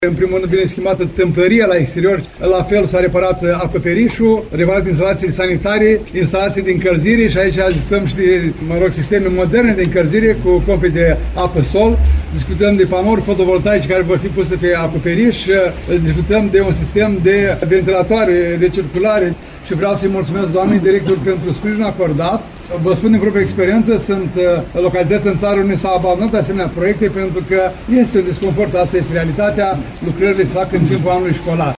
În primul rând vine schimbată tâmplăria la exterior, la fel s-a reparat acoperișul, reparat instalații sanitare, instalații de încălzire și aici discutăm și de, sisteme moderne de încălzire cu pompe de apă-sol, discutăm de panouri fotovoltaice care vor fi puse pe acoperiș, discutăm de un sistem de ventilatoare recirculare și vreau să-i mulțumesc doamnei director pentru sprijinul acordat. Vă spun din proprie experiență, sunt localități în țară unde s-au abandonat asemenea proiecte pentru că este un disconfort, asta este realitatea, lucrările se fac în timpul anului școlar.